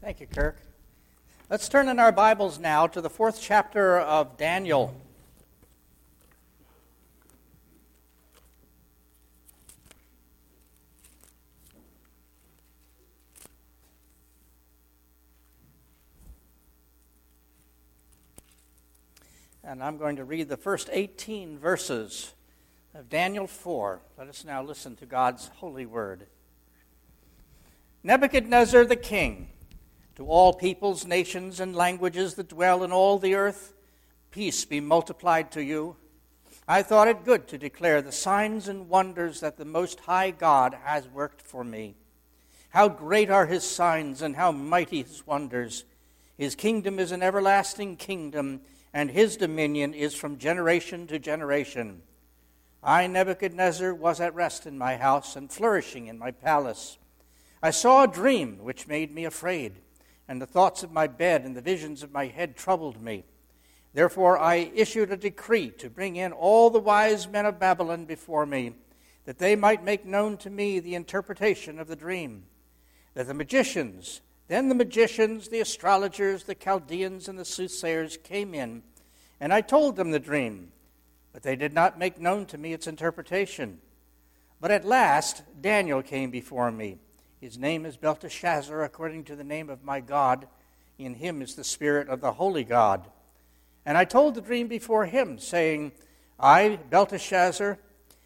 Thank you, Kirk. Let's turn in our Bibles now to the 4th chapter of Daniel. And I'm going to read the first 18 verses of Daniel 4. Let us now listen to God's holy word. Nebuchadnezzar the king, to all peoples, nations, and languages that dwell in all the earth, peace be multiplied to you. I thought it good to declare the signs and wonders that the Most High God has worked for me. How great are his signs and how mighty his wonders. His kingdom is an everlasting kingdom, and his dominion is from generation to generation. I, Nebuchadnezzar, was at rest in my house and flourishing in my palace. I saw a dream which made me afraid, and the thoughts of my bed and the visions of my head troubled me. Therefore I issued a decree to bring in all the wise men of Babylon before me, that they might make known to me the interpretation of the dream. Then the magicians, the astrologers, the Chaldeans, and the soothsayers came in, and I told them the dream, but they did not make known to me its interpretation. But at last Daniel came before me. His name is Belteshazzar, according to the name of my God. In him is the spirit of the holy God. And I told the dream before him, saying, Belteshazzar,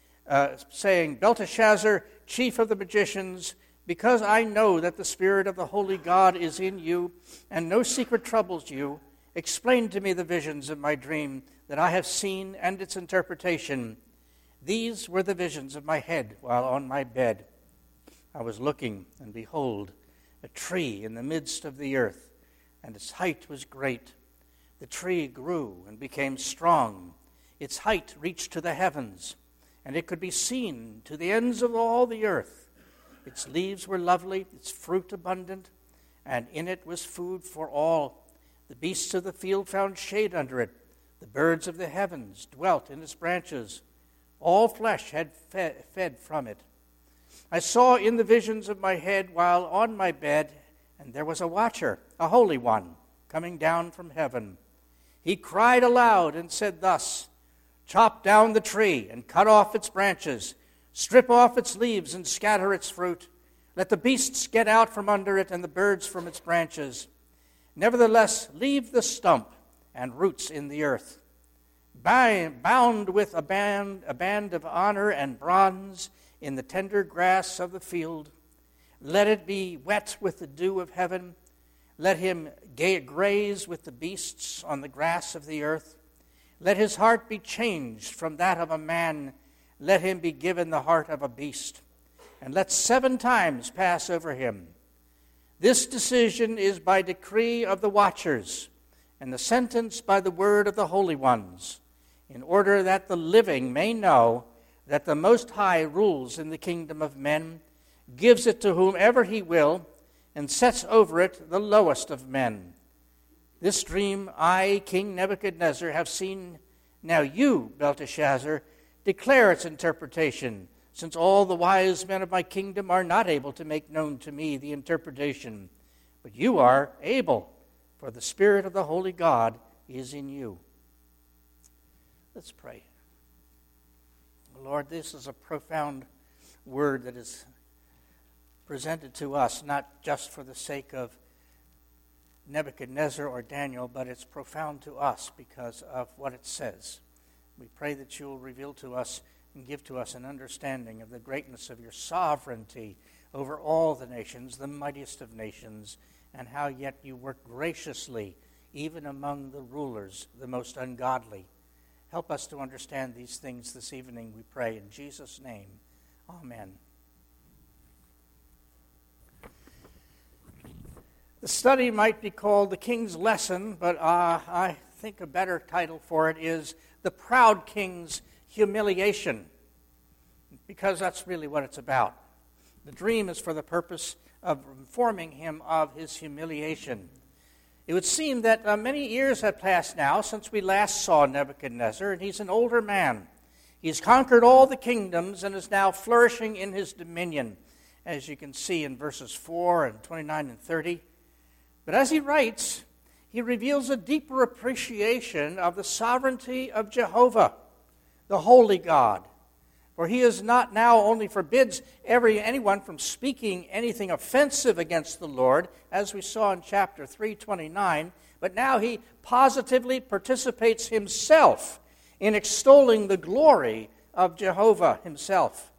chief of the magicians, because I know that the spirit of the holy God is in you, and no secret troubles you, explain to me the visions of my dream that I have seen and its interpretation. These were the visions of my head while on my bed. I was looking, and behold, a tree in the midst of the earth, and its height was great. The tree grew and became strong. Its height reached to the heavens, and it could be seen to the ends of all the earth. Its leaves were lovely, its fruit abundant, and in it was food for all. The beasts of the field found shade under it. The birds of the heavens dwelt in its branches. All flesh had fed from it. I saw in the visions of my head while on my bed, and there was a watcher, a holy one, coming down from heaven. He cried aloud and said thus, chop down the tree and cut off its branches, strip off its leaves and scatter its fruit. Let the beasts get out from under it and the birds from its branches. Nevertheless, leave the stump and roots in the earth. Bound with a band of honor and bronze in the tender grass of the field. Let it be wet with the dew of heaven. Let him graze with the beasts on the grass of the earth. Let his heart be changed from that of a man. Let him be given the heart of a beast. And let 7 times pass over him. This decision is by decree of the watchers, and the sentence by the word of the holy ones, in order that the living may know that the Most High rules in the kingdom of men, gives it to whomever he will, and sets over it the lowest of men. This dream I, King Nebuchadnezzar, have seen. Now you, Belteshazzar, declare its interpretation, since all the wise men of my kingdom are not able to make known to me the interpretation. But you are able, for the spirit of the holy God is in you. Let's pray. Lord, this is a profound word that is presented to us, not just for the sake of Nebuchadnezzar or Daniel, but it's profound to us because of what it says. We pray that you will reveal to us and give to us an understanding of the greatness of your sovereignty over all the nations, the mightiest of nations, and how yet you work graciously even among the rulers, the most ungodly. Help us to understand these things this evening, we pray in Jesus' name. Amen. The study might be called The King's Lesson, but I think a better title for it is The Proud King's Humiliation, because that's really what it's about. The dream is for the purpose of informing him of his humiliation. It would seem that many years have passed now since we last saw Nebuchadnezzar, and he's an older man. He's conquered all the kingdoms and is now flourishing in his dominion, as you can see in verses 4 and 29 and 30. But as he writes, he reveals a deeper appreciation of the sovereignty of Jehovah, the holy God. For he is not now only forbids anyone from speaking anything offensive against the Lord, as we saw in chapter 3:29, but now he positively participates himself in extolling the glory of Jehovah himself.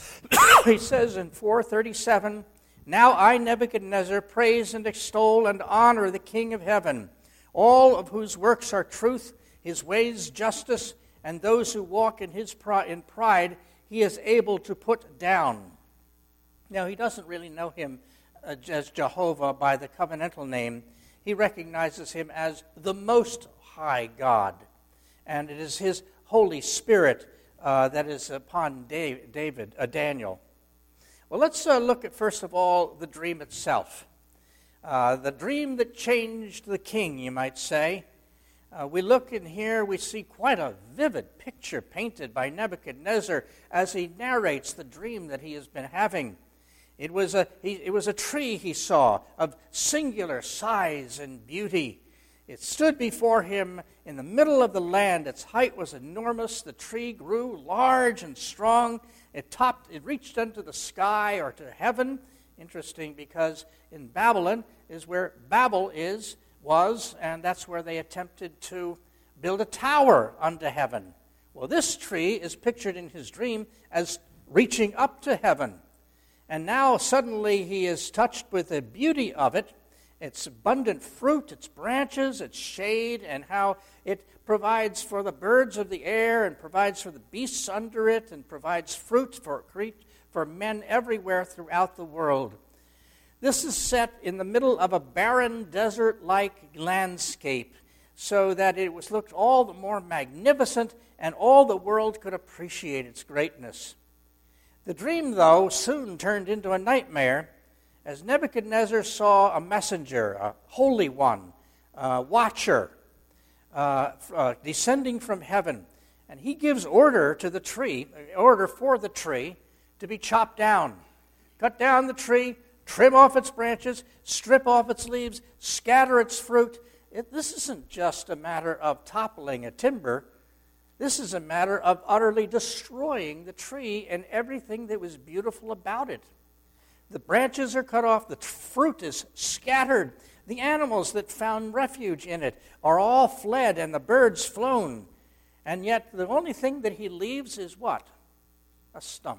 He says in 4:37, "Now I, Nebuchadnezzar, praise and extol and honor the King of heaven, all of whose works are truth, his ways justice, and those who walk in pride he is able to put down." Now, he doesn't really know him as Jehovah by the covenantal name. He recognizes him as the Most High God, and it is his Holy Spirit that is upon Daniel. Well, let's look at, first of all, the dream itself. The dream that changed the king, you might say. We look in here, we see quite a vivid picture painted by Nebuchadnezzar as he narrates the dream that he has been having. It was a tree he saw of singular size and beauty. It stood before him in the middle of the land. Its height was enormous. The tree grew large and strong. It reached into the sky or to heaven. Interesting, because in Babylon is where Babel was, and that's where they attempted to build a tower unto heaven. Well, this tree is pictured in his dream as reaching up to heaven. And now suddenly he is touched with the beauty of it, its abundant fruit, its branches, its shade, and how it provides for the birds of the air and provides for the beasts under it and provides fruit for men everywhere throughout the world. This is set in the middle of a barren desert-like landscape so that it looked all the more magnificent and all the world could appreciate its greatness. The dream, though, soon turned into a nightmare as Nebuchadnezzar saw a messenger, a holy one, a watcher, descending from heaven. And he gives order for the tree to be chopped down. Cut down the tree, trim off its branches, strip off its leaves, scatter its fruit. This isn't just a matter of toppling a timber. This is a matter of utterly destroying the tree and everything that was beautiful about it. The branches are cut off, the fruit is scattered, the animals that found refuge in it are all fled, and the birds flown. And yet the only thing that he leaves is what? A stump.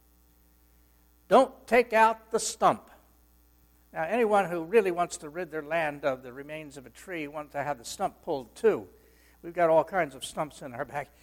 Don't take out the stump. Now, anyone who really wants to rid their land of the remains of a tree wants to have the stump pulled too. We've got all kinds of stumps in our back.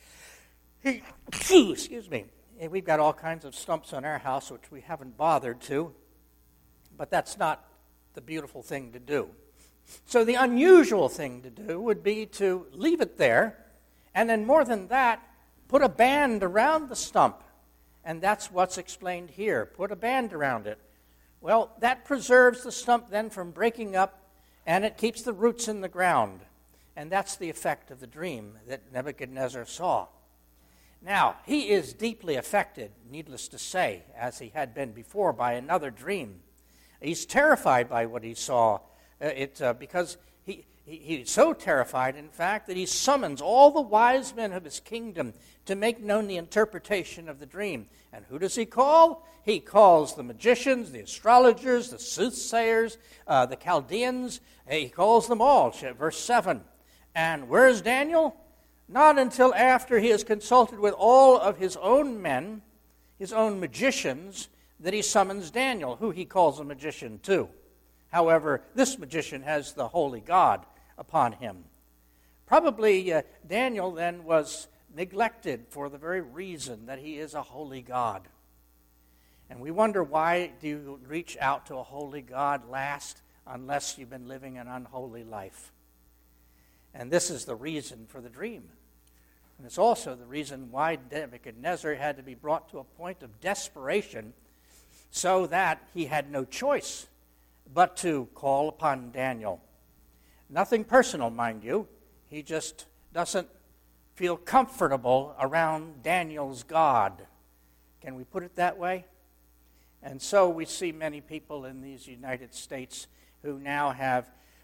Excuse me. We've got all kinds of stumps on our house, which we haven't bothered to. But that's not the beautiful thing to do. So the unusual thing to do would be to leave it there, and then more than that, put a band around the stump. And that's what's explained here. Put a band around it. Well, that preserves the stump then from breaking up, and it keeps the roots in the ground. And that's the effect of the dream that Nebuchadnezzar saw. Now, he is deeply affected, needless to say, as he had been before, by another dream. He's terrified by what he saw, because he's so terrified, in fact, that he summons all the wise men of his kingdom to make known the interpretation of the dream. And who does he call? He calls the magicians, the astrologers, the soothsayers, the Chaldeans. He calls them all, verse 7. And where's Daniel? Not until after he has consulted with all of his own men, his own magicians, that he summons Daniel, who he calls a magician too. However, this magician has the holy God upon him. Probably Daniel then was neglected for the very reason that he is a holy God. And we wonder, why do you reach out to a holy God last unless you've been living an unholy life? And this is the reason for the dream. And it's also the reason why Nebuchadnezzar had to be brought to a point of desperation so that he had no choice but to call upon Daniel. Nothing personal, mind you. He just doesn't feel comfortable around Daniel's God. Can we put it that way? And so we see many people in these United States who now have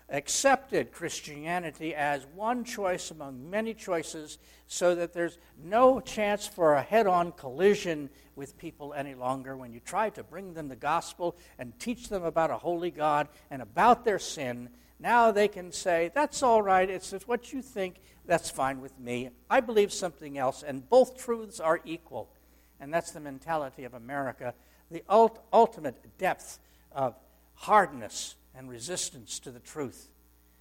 accepted Christianity as one choice among many choices so that there's no chance for a head-on collision with people any longer. When you try to bring them the gospel and teach them about a holy God and about their sin, now they can say, that's all right, it's what you think, that's fine with me. I believe something else, and both truths are equal. And that's the mentality of America, the ultimate depth of hardness and resistance to the truth.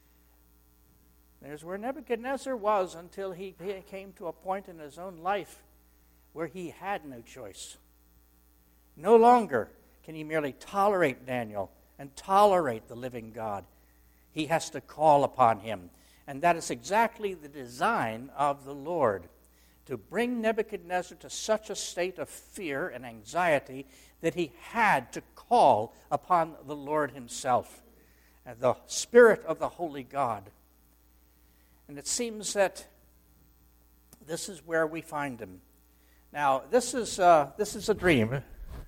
There's where Nebuchadnezzar was until he came to a point in his own life where he had no choice. No longer can he merely tolerate Daniel and tolerate the living God. He has to call upon him. And that is exactly the design of the Lord, to bring Nebuchadnezzar to such a state of fear and anxiety that he had to call upon the Lord himself, the Spirit of the Holy God. And it seems that this is where we find him. Now, this is a dream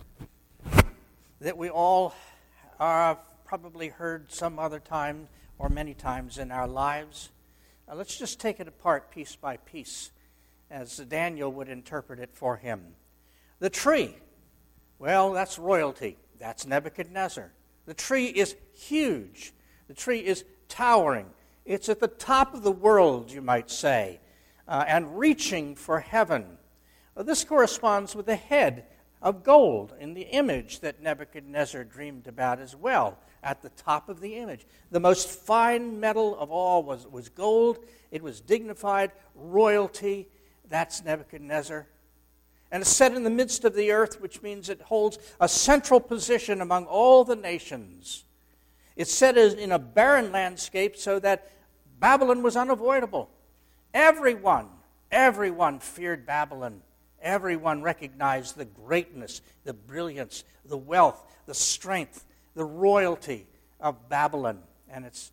that we all probably heard some other time or many times in our lives. Now, let's just take it apart piece by piece as Daniel would interpret it for him. The tree, well, that's royalty. That's Nebuchadnezzar. The tree is huge. The tree is towering. It's at the top of the world, you might say, and reaching for heaven. Well, this corresponds with the head of gold in the image that Nebuchadnezzar dreamed about as well, at the top of the image. The most fine metal of all was gold. It was dignified royalty. That's Nebuchadnezzar. And it's set in the midst of the earth, which means it holds a central position among all the nations. It's set in a barren landscape so that Babylon was unavoidable. Everyone feared Babylon. Everyone recognized the greatness, the brilliance, the wealth, the strength, the royalty of Babylon and its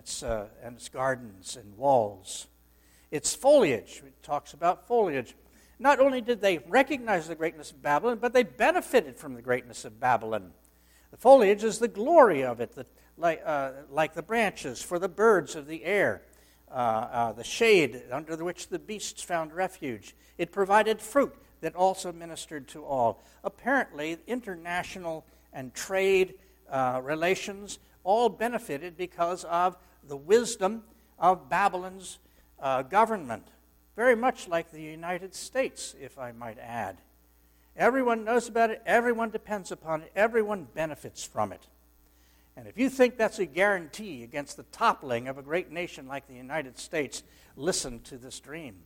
gardens and walls. Its foliage, it talks about foliage. Not only did they recognize the greatness of Babylon, but they benefited from the greatness of Babylon. The foliage is the glory of it, like the branches for the birds of the air, the shade under which the beasts found refuge. It provided fruit that also ministered to all. Apparently, international and trade relations all benefited because of the wisdom of Babylon's government. Very much like the United States, if I might add. Everyone knows about it, everyone depends upon it, everyone benefits from it. And if you think that's a guarantee against the toppling of a great nation like the United States, listen to this dream.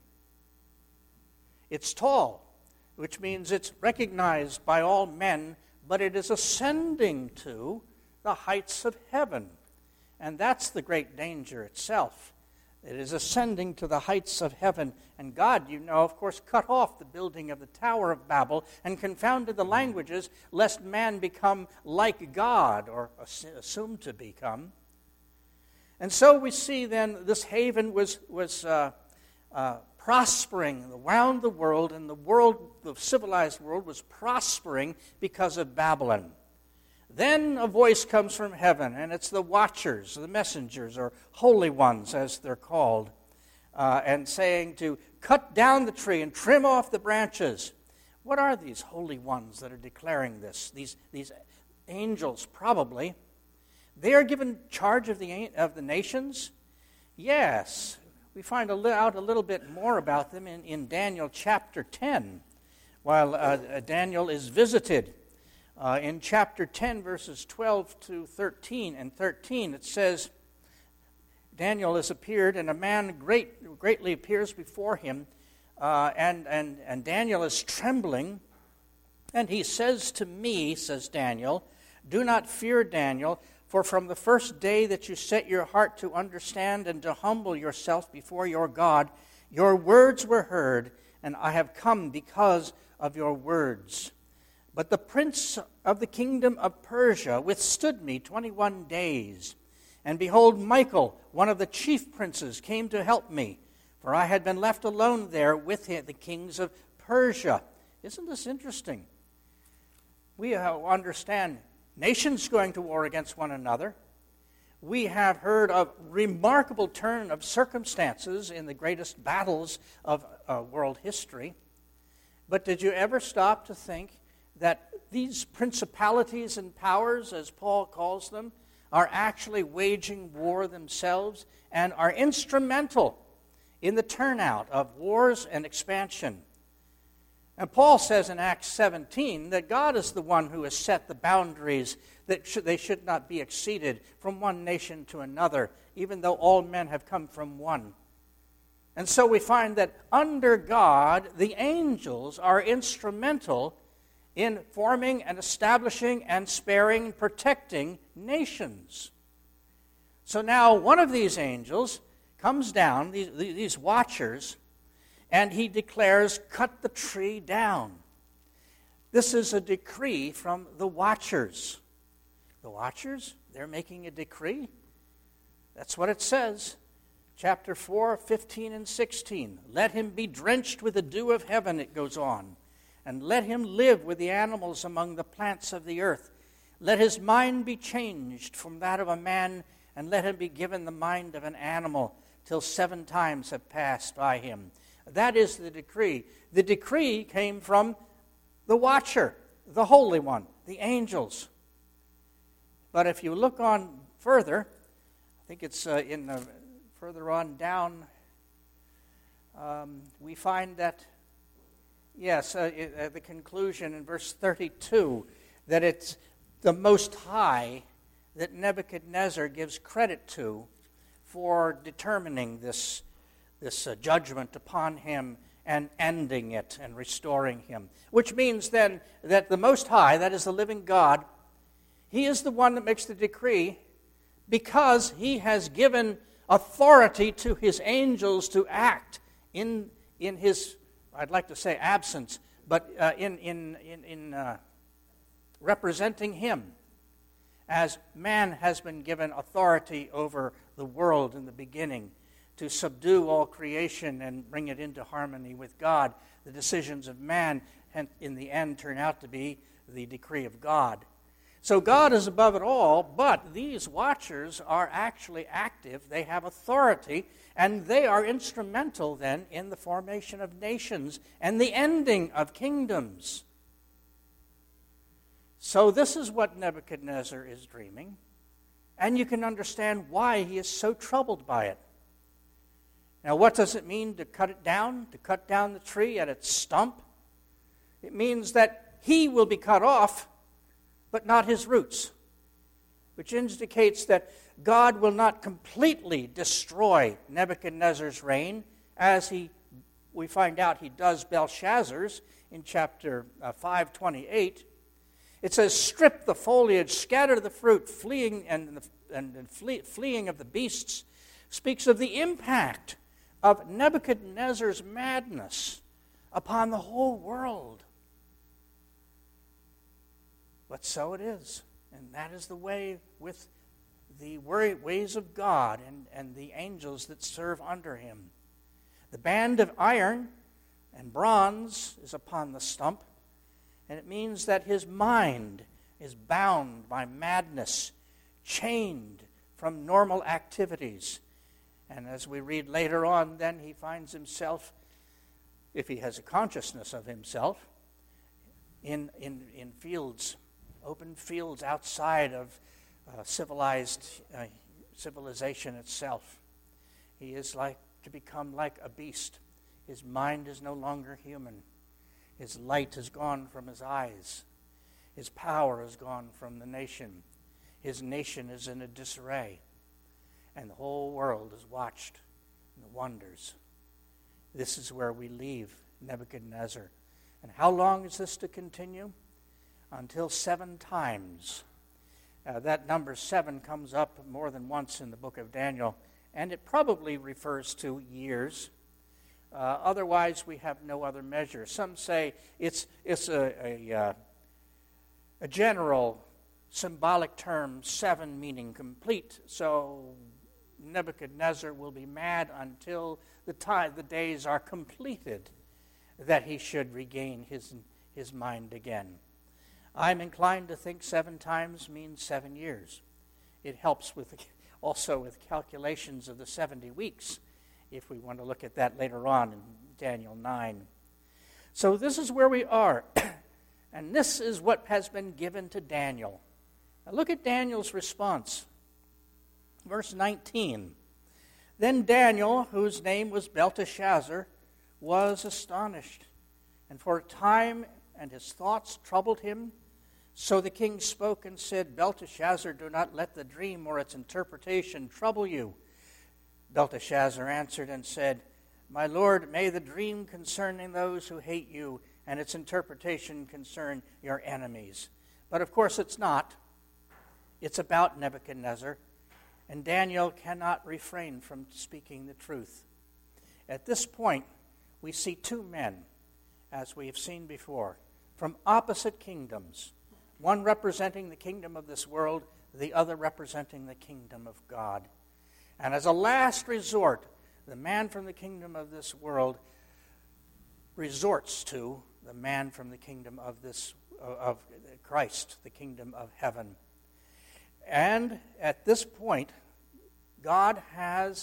It's tall, which means it's recognized by all men, but it is ascending to the heights of heaven. And that's the great danger itself. It is ascending to the heights of heaven. And God, you know, of course, cut off the building of the Tower of Babel and confounded the languages, lest man become like God, or assumed to become. And so we see then this haven was prospering around the world, and the civilized world was prospering because of Babylon. Then a voice comes from heaven, and it's the watchers, the messengers, or holy ones as they're called, and saying to cut down the tree and trim off the branches. What are these holy ones that are declaring this? These angels, probably. They are given charge of the nations? Yes. We find out a little bit more about them in Daniel chapter 10, while Daniel is visited. In chapter 10, verses 12 to 13 and 13, it says, Daniel has appeared, and a man greatly appears before him, and Daniel is trembling, and he says to me, says Daniel, do not fear, Daniel, for from the first day that you set your heart to understand and to humble yourself before your God, your words were heard, and I have come because of your words. But the prince of the kingdom of Persia withstood me 21 days. And behold, Michael, one of the chief princes, came to help me, for I had been left alone there with the kings of Persia. Isn't this interesting? We understand nations going to war against one another. we have heard of remarkable turn of circumstances in the greatest battles of world history. But did you ever stop to think that these principalities and powers, as Paul calls them, are actually waging war themselves and are instrumental in the turnout of wars and expansion? And Paul says in Acts 17 that God is the one who has set the boundaries that they should not be exceeded from one nation to another, even though all men have come from one. And so we find that under God, the angels are instrumental in forming and establishing and sparing and protecting nations. So now one of these angels comes down, these watchers, and he declares, cut the tree down. This is a decree from the watchers. The watchers, they're making a decree. That's what it says. Chapter 4, 15 and 16. Let him be drenched with the dew of heaven, it goes on. And let him live with the animals among the plants of the earth. Let his mind be changed from that of a man, and let him be given the mind of an animal, till 7 times have passed by him. That is the decree. The decree came from the watcher, the Holy One, the angels. But if you look on further, I think it's further on down, we find that, yes, at the conclusion in verse 32, that it's the Most High that Nebuchadnezzar gives credit to for determining this judgment upon him and ending it and restoring him. Which means then that the Most High, that is the living God, he is the one that makes the decree because he has given authority to his angels to act in his, I'd like to say absence, but in representing him, as man has been given authority over the world in the beginning to subdue all creation and bring it into harmony with God. The decisions of man, and in the end, turn out to be the decree of God. So God is above it all, but these watchers are actually active. They have authority, and they are instrumental then in the formation of nations and the ending of kingdoms. So this is what Nebuchadnezzar is dreaming, and you can understand why he is so troubled by it. Now, what does it mean to cut it down, to cut down the tree at its stump? It means that he will be cut off, but not his roots, which indicates that God will not completely destroy Nebuchadnezzar's reign, as we find out he does Belshazzar's in chapter 5:28. It says, strip the foliage, scatter the fruit, fleeing of the beasts, speaks of the impact of Nebuchadnezzar's madness upon the whole world. But so it is. And that is the way with the ways of God and the angels that serve under him. The band of iron and bronze is upon the stump, and it means that his mind is bound by madness, chained from normal activities. And as we read later on, then he finds himself, if he has a consciousness of himself, in fields, open fields outside of civilization itself. He is to become like a beast. His mind is no longer human. His light has gone from his eyes. His power has gone from the nation. His nation is in a disarray. And the whole world is watched in the wonders. This is where we leave Nebuchadnezzar. And how long is this to continue? Until 7 times. That number 7 comes up more than once in the book of Daniel, and it probably refers to years. Otherwise, we have no other measure. Some say it's a general symbolic term, 7 meaning complete. So Nebuchadnezzar will be mad until the days are completed, that he should regain his mind again. I'm inclined to think 7 times means 7 years. It helps with also with calculations of the 70 weeks, if we want to look at that later on in Daniel 9. So this is where we are, and this is what has been given to Daniel. Now look at Daniel's response. Verse 19. Then Daniel, whose name was Belteshazzar, was astonished, and for a time and his thoughts troubled him. So the king spoke and said, Belteshazzar, do not let the dream or its interpretation trouble you. Belteshazzar answered and said, My lord, may the dream concerning those who hate you and its interpretation concern your enemies. But of course it's not. It's about Nebuchadnezzar, and Daniel cannot refrain from speaking the truth. At this point, we see two men, as we have seen before, from opposite kingdoms, one representing the kingdom of this world, the other representing the kingdom of God. And as a last resort, the man from the kingdom of this world resorts to the man from the kingdom of Christ, the kingdom of heaven. And at this point, God has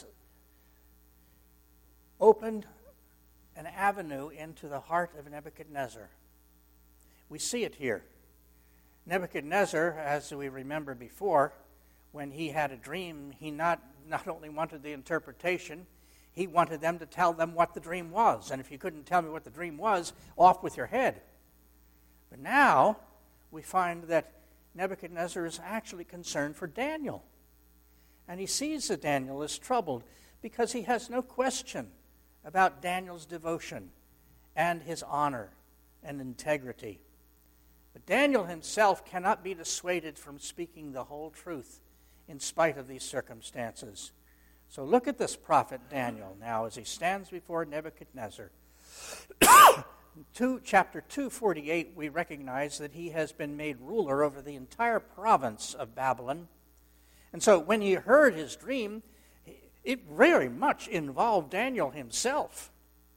opened an avenue into the heart of Nebuchadnezzar. We see it here. Nebuchadnezzar, as we remember before, when he had a dream, he not only wanted the interpretation, he wanted them to tell them what the dream was. And if you couldn't tell me what the dream was, off with your head. But now we find that Nebuchadnezzar is actually concerned for Daniel. And he sees that Daniel is troubled because he has no question about Daniel's devotion and his honor and integrity. But Daniel himself cannot be dissuaded from speaking the whole truth in spite of these circumstances. So look at this prophet Daniel now as he stands before Nebuchadnezzar. Chapter 2:48, we recognize that he has been made ruler over the entire province of Babylon. And so when he heard his dream, it very much involved Daniel himself.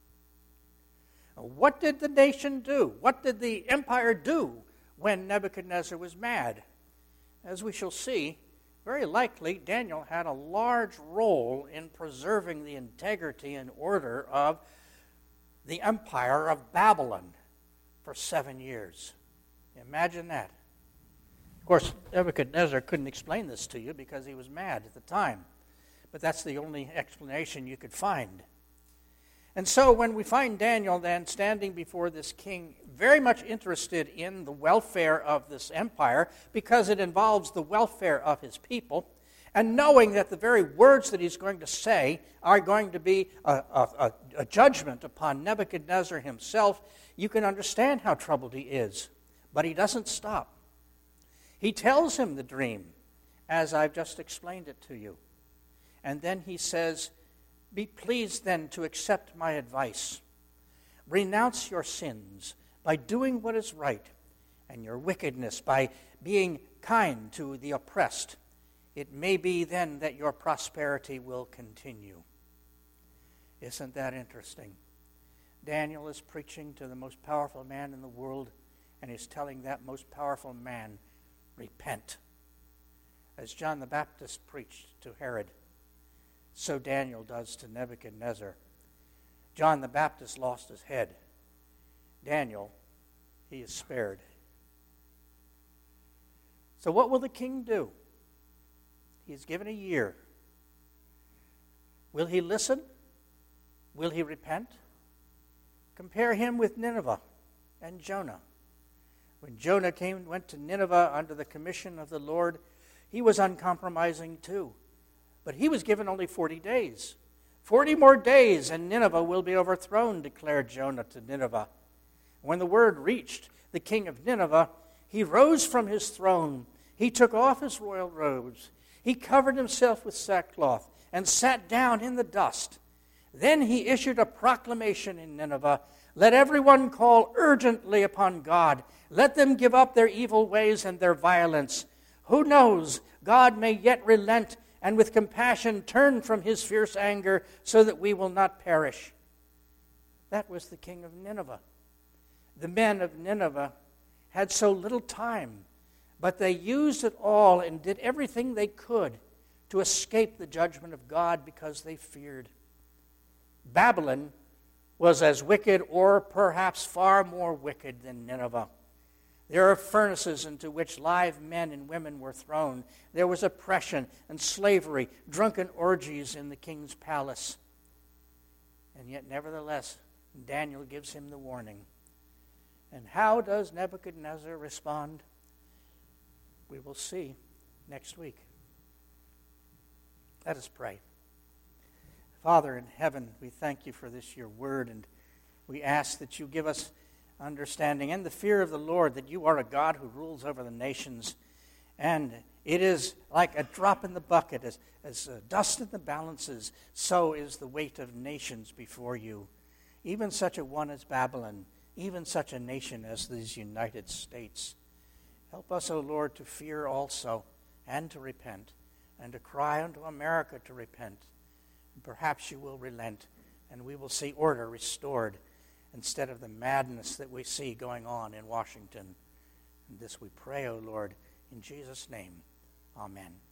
What did the nation do? What did the empire do when Nebuchadnezzar was mad? As we shall see, very likely Daniel had a large role in preserving the integrity and order of the empire of Babylon for 7 years. Imagine that. Of course, Nebuchadnezzar couldn't explain this to you because he was mad at the time. But that's the only explanation you could find. And so when we find Daniel then standing before this king, very much interested in the welfare of this empire because it involves the welfare of his people, and knowing that the very words that he's going to say are going to be a judgment upon Nebuchadnezzar himself, you can understand how troubled he is. But he doesn't stop. He tells him the dream, as I've just explained it to you. And then he says, Be pleased then to accept my advice. Renounce your sins by doing what is right, and your wickedness by being kind to the oppressed. It may be then that your prosperity will continue. Isn't that interesting? Daniel is preaching to the most powerful man in the world, and he's telling that most powerful man, repent. As John the Baptist preached to Herod, so Daniel does to Nebuchadnezzar. John the Baptist lost his head. Daniel, he is spared. So what will the king do? He is given a year. Will he listen? Will he repent? Compare him with Nineveh and Jonah. When Jonah went to Nineveh under the commission of the Lord, he was uncompromising too. But he was given only 40 days. 40 more days and Nineveh will be overthrown, declared Jonah to Nineveh. When the word reached the king of Nineveh, he rose from his throne. He took off his royal robes. He covered himself with sackcloth and sat down in the dust. Then he issued a proclamation in Nineveh, Let everyone call urgently upon God. Let them give up their evil ways and their violence. Who knows, God may yet relent and with compassion turn from his fierce anger so that we will not perish. That was the king of Nineveh. The men of Nineveh had so little time, but they used it all and did everything they could to escape the judgment of God because they feared. Babylon was as wicked, or perhaps far more wicked, than Nineveh. There are furnaces into which live men and women were thrown. There was oppression and slavery, drunken orgies in the king's palace. And yet, nevertheless, Daniel gives him the warning. And how does Nebuchadnezzar respond? We will see next week. Let us pray. Father in heaven, we thank you for this, your word, and we ask that you give us understanding and the fear of the Lord, that you are a God who rules over the nations. And it is like a drop in the bucket, as dust in the balances, so is the weight of nations before you. Even such a one as Babylon, even such a nation as these United States. Help us, O Lord, to fear also, and to repent, and to cry unto America to repent. And perhaps you will relent, and we will see order restored instead of the madness that we see going on in Washington. And this we pray, O Lord, in Jesus' name. Amen.